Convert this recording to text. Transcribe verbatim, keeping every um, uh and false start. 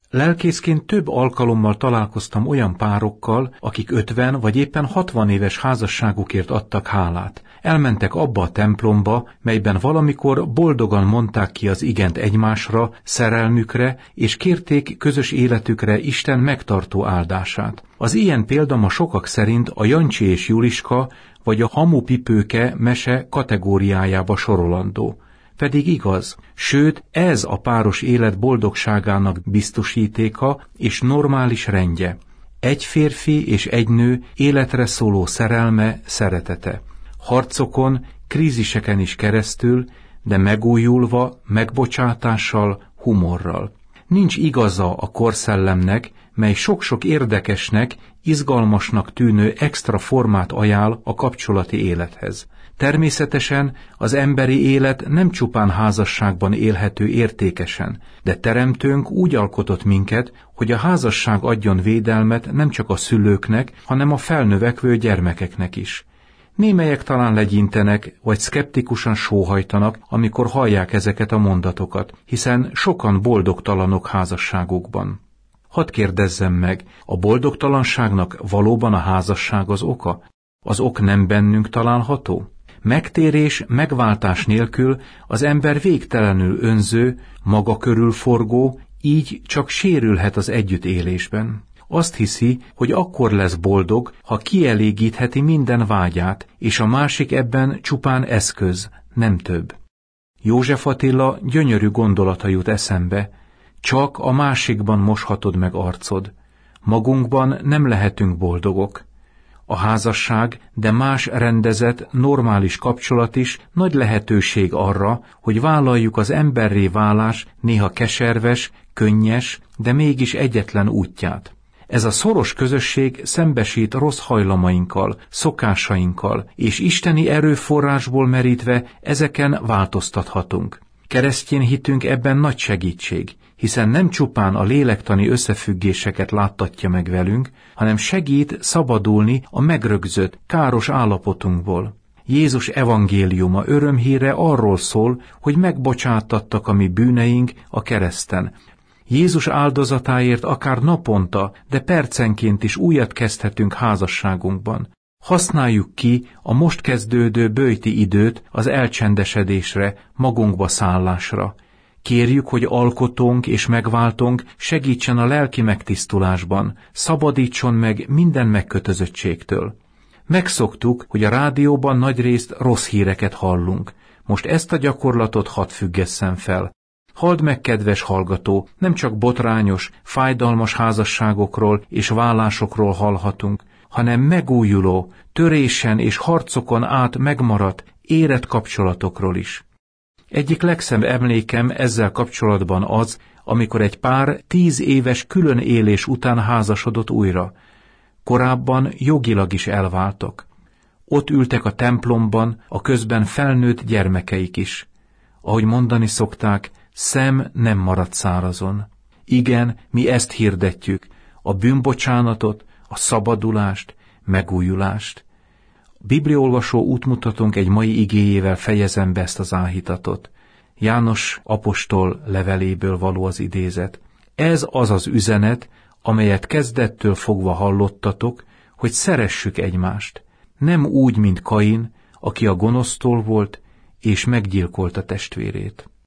Lelkészként több alkalommal találkoztam olyan párokkal, akik ötven vagy éppen hatvan éves házasságukért adtak hálát. Elmentek abba a templomba, melyben valamikor boldogan mondták ki az igent egymásra, szerelmükre, és kérték közös életükre Isten megtartó áldását. Az ilyen példa ma sokak szerint a Jancsi és Juliska vagy a Hamupipőke mese kategóriájába sorolandó. Pedig igaz, sőt, ez a páros élet boldogságának biztosítéka és normális rendje. Egy férfi és egy nő életre szóló szerelme, szeretete. Harcokon, kríziseken is keresztül, de megújulva, megbocsátással, humorral. Nincs igaza a korszellemnek, mely sok-sok érdekesnek, izgalmasnak tűnő extra formát ajánl a kapcsolati élethez. Természetesen az emberi élet nem csupán házasságban élhető értékesen, de Teremtőnk úgy alkotott minket, hogy a házasság adjon védelmet nem csak a szülőknek, hanem a felnövekvő gyermekeknek is. Némelyek talán legyintenek, vagy szkeptikusan sóhajtanak, amikor hallják ezeket a mondatokat, hiszen sokan boldogtalanok házasságukban. Hadd kérdezzem meg, a boldogtalanságnak valóban a házasság az oka? Az ok nem bennünk található? Megtérés, megváltás nélkül az ember végtelenül önző, maga körül forgó, így csak sérülhet az együttélésben. Azt hiszi, hogy akkor lesz boldog, ha kielégítheti minden vágyát, és a másik ebben csupán eszköz, nem több. József Attila gyönyörű gondolata jut eszembe, csak a másikban moshatod meg arcod. Magunkban nem lehetünk boldogok. A házasság, de más rendezett, normális kapcsolat is nagy lehetőség arra, hogy vállaljuk az emberré válás néha keserves, könnyes, de mégis egyetlen útját. Ez a szoros közösség szembesít rossz hajlamainkkal, szokásainkkal, és isteni erőforrásból merítve ezeken változtathatunk. Keresztény hitünk ebben nagy segítség, hiszen nem csupán a lélektani összefüggéseket láttatja meg velünk, hanem segít szabadulni a megrögzött, káros állapotunkból. Jézus evangéliuma örömhíre arról szól, hogy megbocsátattak a mi bűneink a kereszten. Jézus áldozatáért akár naponta, de percenként is újat kezdhetünk házasságunkban. Használjuk ki a most kezdődő böjti időt az elcsendesedésre, magunkba szállásra. Kérjük, hogy alkotónk és megváltónk segítsen a lelki megtisztulásban, szabadítson meg minden megkötözöttségtől. Megszoktuk, hogy a rádióban nagyrészt rossz híreket hallunk. Most ezt a gyakorlatot hadd függesszem fel. Halld meg, kedves hallgató, nem csak botrányos, fájdalmas házasságokról és vállásokról hallhatunk, hanem megújuló, törésen és harcokon át megmaradt, érett kapcsolatokról is. Egyik legszebb emlékem ezzel kapcsolatban az, amikor egy pár tíz éves külön élés után házasodott újra. Korábban jogilag is elváltak. Ott ültek a templomban, a közben felnőtt gyermekeik is. Ahogy mondani szokták, szem nem marad szárazon. Igen, mi ezt hirdetjük, a bűnbocsánatot, a szabadulást, megújulást. A bibliaolvasó útmutatónk egy mai igéjével fejezem be ezt az áhítatot. János apostol leveléből való az idézet. Ez az az üzenet, amelyet kezdettől fogva hallottatok, hogy szeressük egymást. Nem úgy, mint Kain, aki a gonosztól volt, és meggyilkolta testvérét.